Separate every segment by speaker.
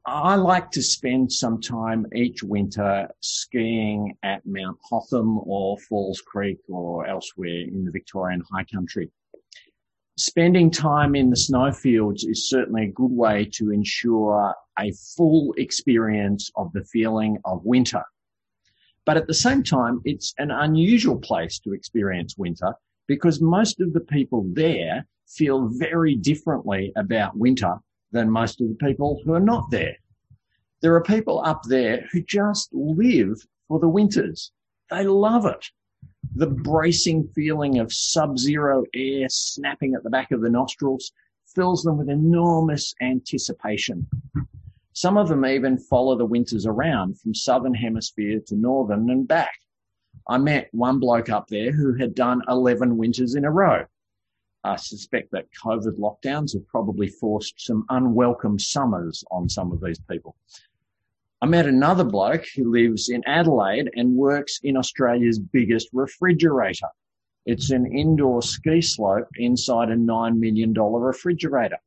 Speaker 1: I like to spend some time each winter skiing at Mount Hotham or Falls Creek or elsewhere in the Victorian high country. Spending time in the snowfields is certainly a good way to ensure a full experience of the feeling of winter. But at the same time, it's an unusual place to experience winter because most of the people there feel very differently about winter than most of the people who are not there. There are people up there who just live for the winters. They love it. The bracing feeling of sub-zero air snapping at the back of the nostrils fills them with enormous anticipation. Some of them even follow the winters around from southern hemisphere to northern and back. I met one bloke up there who had done 11 winters in a row. I suspect that COVID lockdowns have probably forced some unwelcome summers on some of these people. I met another bloke who lives in Adelaide and works in Australia's biggest refrigerator. It's an indoor ski slope inside a $9 million refrigerator.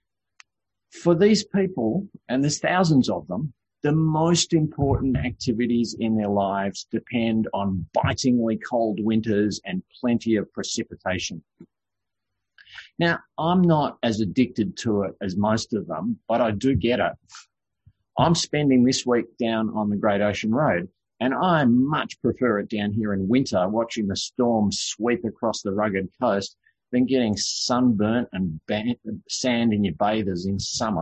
Speaker 1: For these people, and there's thousands of them, the most important activities in their lives depend on bitingly cold winters and plenty of precipitation. Now, I'm not as addicted to it as most of them, but I do get it. I'm spending this week down on the Great Ocean Road, and I much prefer it down here in winter, watching the storm sweep across the rugged coast, than getting sunburnt and sand in your bathers in summer.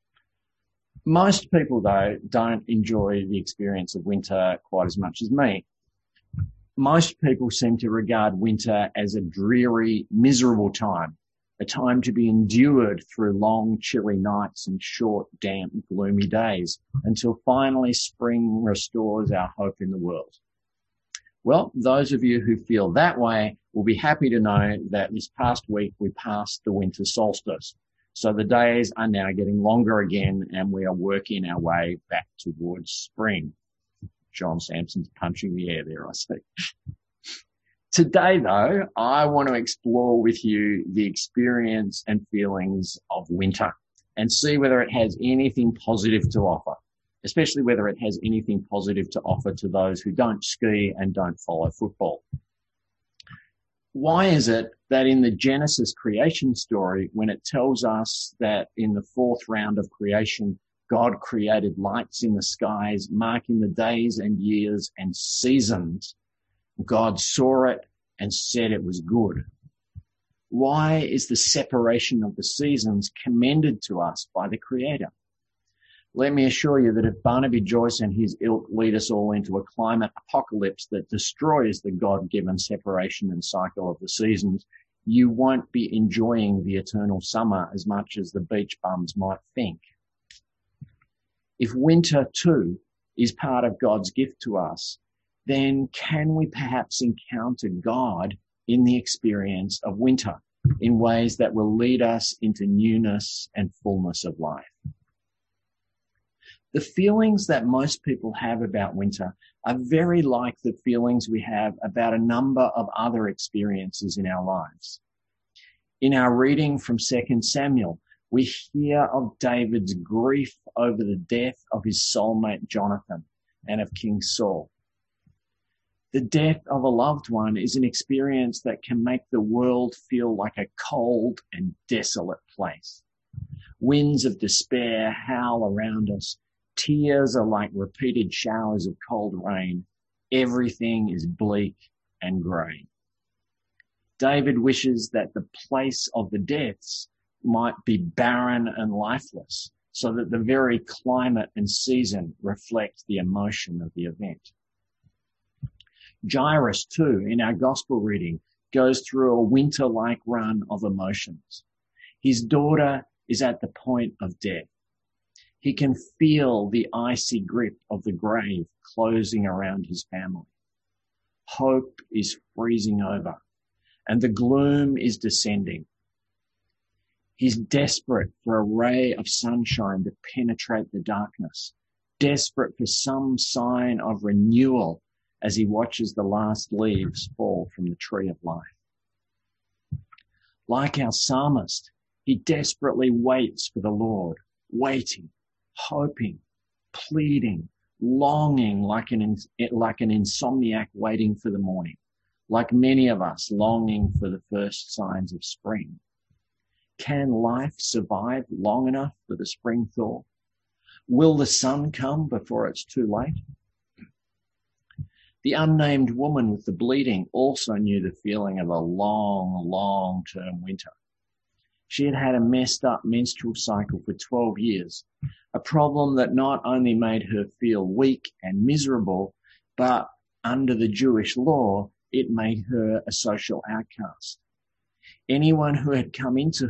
Speaker 1: Most people, though, don't enjoy the experience of winter quite as much as me. Most people seem to regard winter as a dreary, miserable time, a time to be endured through long, chilly nights and short, damp, gloomy days until finally spring restores our hope in the world. Well, those of you who feel that way will be happy to know that this past week we passed the winter solstice. So the days are now getting longer again and we are working our way back towards spring. John Sampson's punching the air there, I see. Today, though, I want to explore with you the experience and feelings of winter and see whether it has anything positive to offer, especially whether it has anything positive to offer to those who don't ski and don't follow football. Why is it that in the Genesis creation story, when it tells us that in the fourth round of creation, God created lights in the skies, marking the days and years and seasons, God saw it and said it was good? Why is the separation of the seasons commended to us by the Creator? Let me assure you that if Barnaby Joyce and his ilk lead us all into a climate apocalypse that destroys the God-given separation and cycle of the seasons, you won't be enjoying the eternal summer as much as the beach bums might think. If winter too is part of God's gift to us, then can we perhaps encounter God in the experience of winter in ways that will lead us into newness and fullness of life? The feelings that most people have about winter are very like the feelings we have about a number of other experiences in our lives. In our reading from 2 Samuel, we hear of David's grief over the death of his soulmate Jonathan and of King Saul. The death of a loved one is an experience that can make the world feel like a cold and desolate place. Winds of despair howl around us. Tears are like repeated showers of cold rain. Everything is bleak and grey. David wishes that the place of the deaths might be barren and lifeless, so that the very climate and season reflect the emotion of the event. Jairus, too, in our gospel reading, goes through a winter-like run of emotions. His daughter is at the point of death. He can feel the icy grip of the grave closing around his family. Hope is freezing over, and the gloom is descending. He's desperate for a ray of sunshine to penetrate the darkness, desperate for some sign of renewal as he watches the last leaves fall from the tree of life. Like our psalmist, he desperately waits for the Lord, waiting, hoping, pleading, longing like an insomniac waiting for the morning, like many of us longing for the first signs of spring. Can life survive long enough for the spring thaw? Will the sun come before it's too late? The unnamed woman with the bleeding also knew the feeling of a long, long-term winter. She had had a messed up menstrual cycle for 12 years, a problem that not only made her feel weak and miserable, but under the Jewish law, it made her a social outcast. Anyone who had come into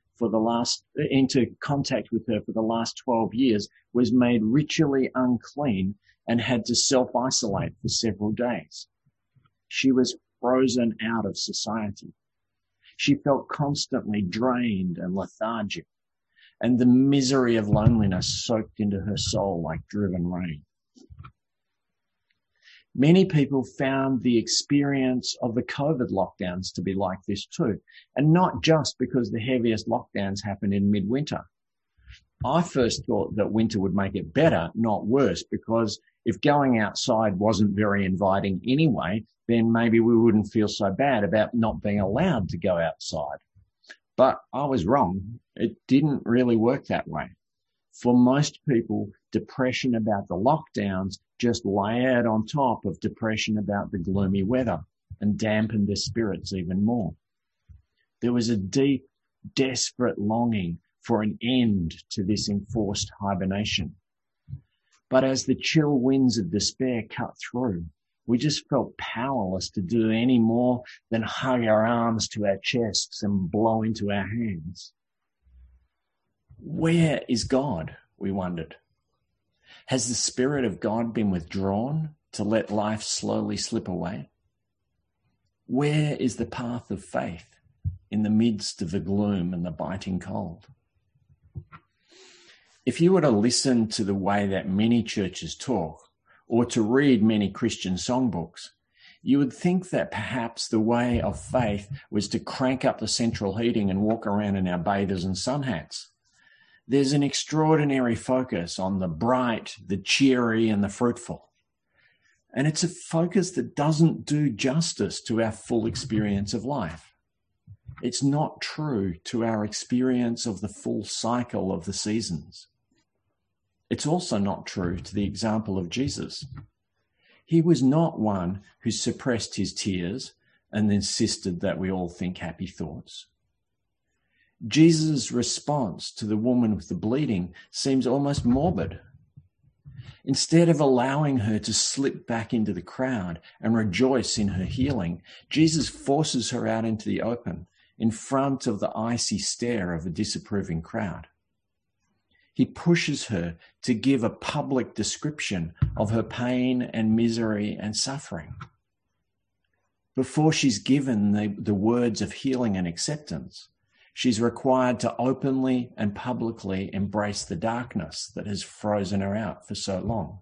Speaker 1: contact with her for the last 12 years was made ritually unclean and had to self-isolate for several days. She was frozen out of society. She felt constantly drained and lethargic, and the misery of loneliness soaked into her soul like driven rain. Many people found the experience of the COVID lockdowns to be like this too, and not just because the heaviest lockdowns happened in midwinter. I first thought that winter would make it better, not worse, because if going outside wasn't very inviting anyway, then maybe we wouldn't feel so bad about not being allowed to go outside. But I was wrong. It didn't really work that way. For most people, depression about the lockdowns just layered on top of depression about the gloomy weather and dampened their spirits even more. There was a deep, desperate longing for an end to this enforced hibernation. But as the chill winds of despair cut through, we just felt powerless to do any more than hug our arms to our chests and blow into our hands. Where is God? We wondered. Has the Spirit of God been withdrawn to let life slowly slip away? Where is the path of faith in the midst of the gloom and the biting cold? If you were to listen to the way that many churches talk, or to read many Christian songbooks, you would think that perhaps the way of faith was to crank up the central heating and walk around in our bathers and sun hats. There's an extraordinary focus on the bright, the cheery, and the fruitful. And it's a focus that doesn't do justice to our full experience of life. It's not true to our experience of the full cycle of the seasons. It's also not true to the example of Jesus. He was not one who suppressed his tears and insisted that we all think happy thoughts. Jesus' response to the woman with the bleeding seems almost morbid. Instead of allowing her to slip back into the crowd and rejoice in her healing, Jesus forces her out into the open in front of the icy stare of a disapproving crowd. He pushes her to give a public description of her pain and misery and suffering. Before she's given the words of healing and acceptance, she's required to openly and publicly embrace the darkness that has frozen her out for so long.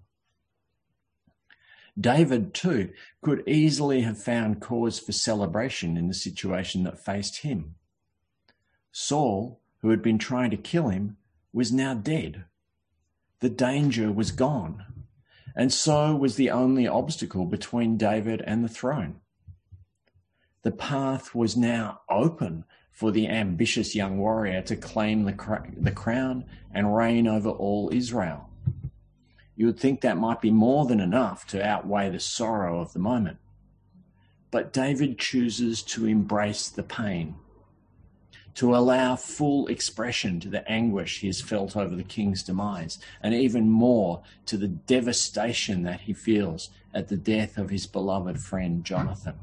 Speaker 1: David, too, could easily have found cause for celebration in the situation that faced him. Saul, who had been trying to kill him, was now dead. The danger was gone, and so was the only obstacle between David and the throne. The path was now open for the ambitious young warrior to claim the crown and reign over all Israel. You would think that might be more than enough to outweigh the sorrow of the moment. But David chooses to embrace the pain, to allow full expression to the anguish he has felt over the king's demise, and even more to the devastation that he feels at the death of his beloved friend Jonathan.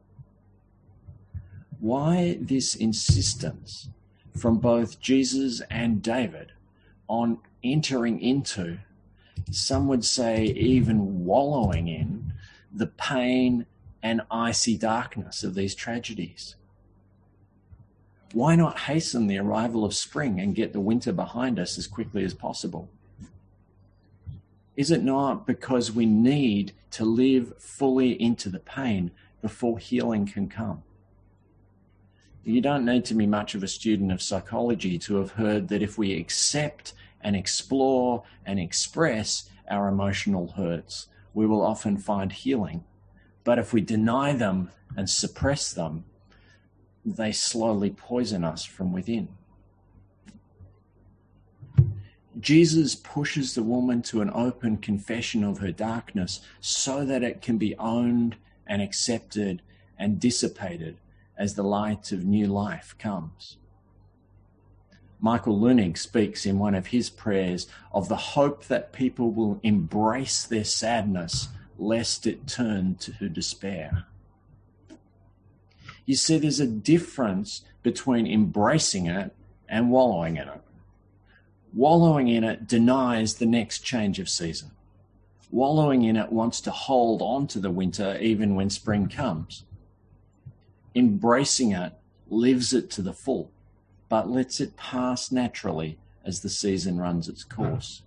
Speaker 1: Why this insistence from both Jesus and David on entering into, some would say even wallowing in, the pain and icy darkness of these tragedies? Why not hasten the arrival of spring and get the winter behind us as quickly as possible? Is it not because we need to live fully into the pain before healing can come? You don't need to be much of a student of psychology to have heard that if we accept and explore and express our emotional hurts, we will often find healing. But if we deny them and suppress them, they slowly poison us from within. Jesus pushes the woman to an open confession of her darkness so that it can be owned and accepted and dissipated as the light of new life comes. Michael Leunig speaks in one of his prayers of the hope that people will embrace their sadness lest it turn to despair. You see, there's a difference between embracing it and wallowing in it. Wallowing in it denies the next change of season. Wallowing in it wants to hold on to the winter even when spring comes. Embracing it lives it to the full, but lets it pass naturally as the season runs its course.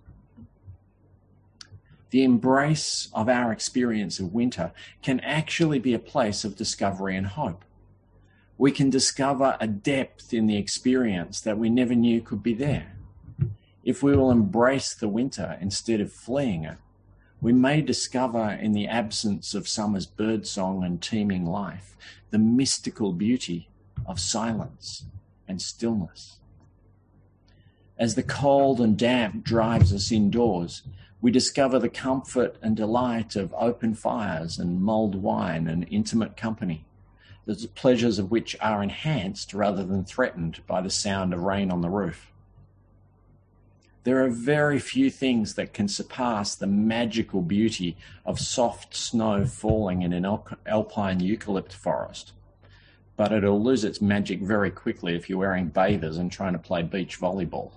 Speaker 1: The embrace of our experience of winter can actually be a place of discovery and hope. We can discover a depth in the experience that we never knew could be there. If we will embrace the winter instead of fleeing it, we may discover in the absence of summer's birdsong and teeming life the mystical beauty of silence and stillness. As the cold and damp drives us indoors, we discover the comfort and delight of open fires and mulled wine and intimate company, the pleasures of which are enhanced rather than threatened by the sound of rain on the roof. There are very few things that can surpass the magical beauty of soft snow falling in an alpine eucalypt forest. But it'll lose its magic very quickly if you're wearing bathers and trying to play beach volleyball.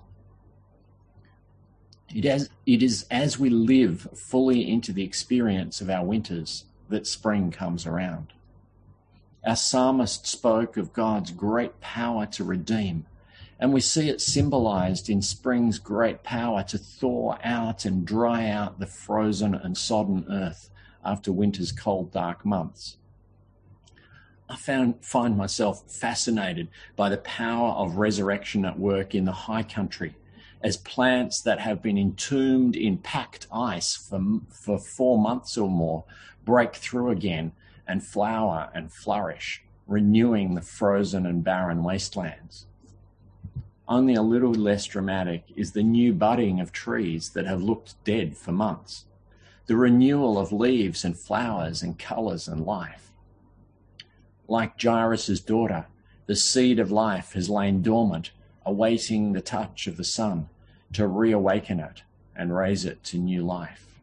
Speaker 1: It is as we live fully into the experience of our winters that spring comes around. Our psalmist spoke of God's great power to redeem, and we see it symbolized in spring's great power to thaw out and dry out the frozen and sodden earth after winter's cold, dark months. I find myself fascinated by the power of resurrection at work in the high country, as plants that have been entombed in packed ice for 4 months or more break through again and flower and flourish, renewing the frozen and barren wastelands. Only a little less dramatic is the new budding of trees that have looked dead for months, the renewal of leaves and flowers and colours and life. Like Jairus' daughter, the seed of life has lain dormant, awaiting the touch of the sun to reawaken it and raise it to new life.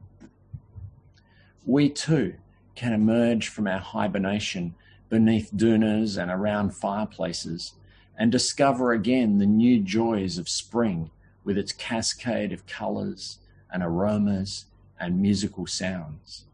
Speaker 1: We too can emerge from our hibernation beneath dunas and around fireplaces and discover again the new joys of spring with its cascade of colours and aromas and musical sounds.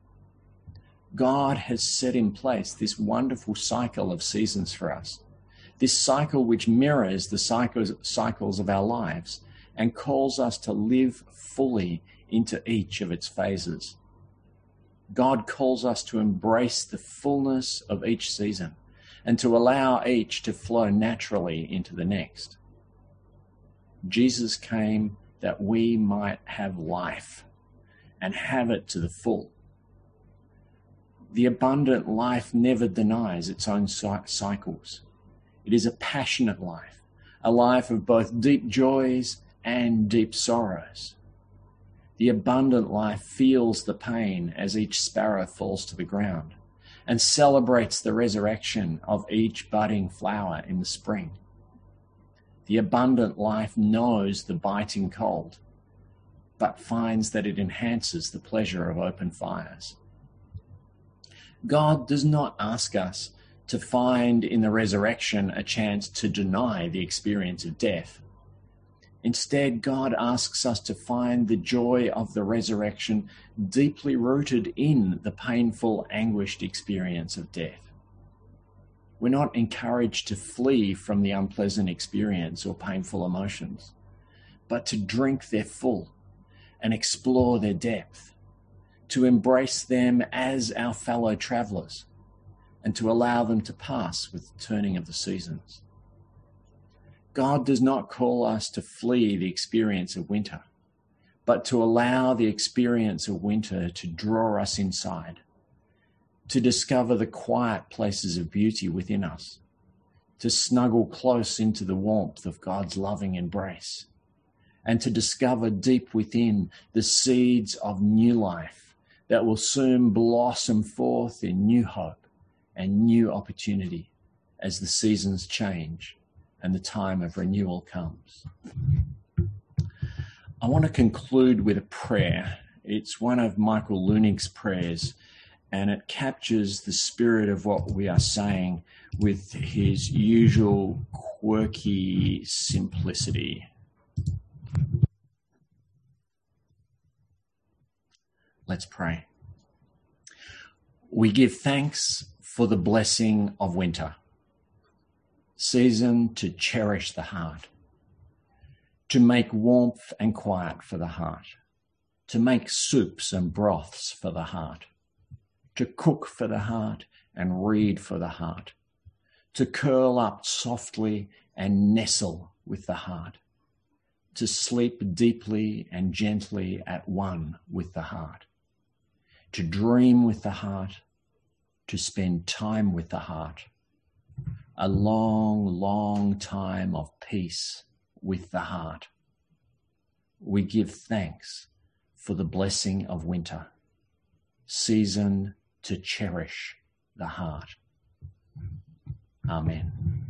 Speaker 1: God has set in place this wonderful cycle of seasons for us, this cycle which mirrors the cycles of our lives and calls us to live fully into each of its phases. God calls us to embrace the fullness of each season and to allow each to flow naturally into the next. Jesus came that we might have life and have it to the full. The abundant life never denies its own cycles. It is a passionate life, a life of both deep joys and deep sorrows. The abundant life feels the pain as each sparrow falls to the ground and celebrates the resurrection of each budding flower in the spring. The abundant life knows the biting cold, but finds that it enhances the pleasure of open fires. God does not ask us to find in the resurrection a chance to deny the experience of death. Instead, God asks us to find the joy of the resurrection deeply rooted in the painful, anguished experience of death. We're not encouraged to flee from the unpleasant experience or painful emotions, but to drink their full and explore their depth, to embrace them as our fellow travelers, and to allow them to pass with the turning of the seasons. God does not call us to flee the experience of winter, but to allow the experience of winter to draw us inside, to discover the quiet places of beauty within us, to snuggle close into the warmth of God's loving embrace, and to discover deep within the seeds of new life that will soon blossom forth in new hope and new opportunity as the seasons change and the time of renewal comes. I want to conclude with a prayer. It's one of Michael Lunig's prayers, and it captures the spirit of what we are saying with his usual quirky simplicity. Let's pray. We give thanks for the blessing of winter, season to cherish the heart, to make warmth and quiet for the heart, to make soups and broths for the heart, to cook for the heart and read for the heart, to curl up softly and nestle with the heart, to sleep deeply and gently at one with the heart, to dream with the heart, to spend time with the heart, a long, long time of peace with the heart. We give thanks for the blessing of winter, season to cherish the heart. Amen.